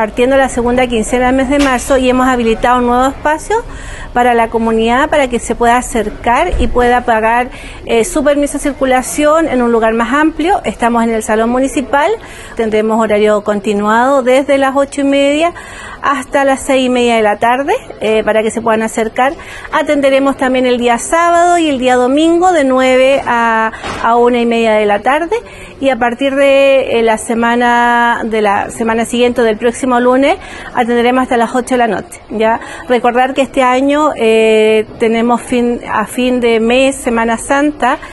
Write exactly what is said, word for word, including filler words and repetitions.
partiendo la segunda quincena del mes de marzo y hemos habilitado un nuevo espacio para la comunidad para que se pueda acercar y pueda pagar eh, su permiso de circulación en un lugar más amplio. Estamos en el Salón Municipal, tendremos horario continuado desde las ocho y media hasta las seis y media de la tarde eh, para que se puedan acercar. Atenderemos también el día sábado y el día domingo de nueve a, a una y media de la tarde, y a partir de eh, la semana de la semana siguiente, del próximo lunes, atenderemos hasta las ocho de la noche. Ya recordar que este año eh, tenemos fin a fin de mes, Semana Santa.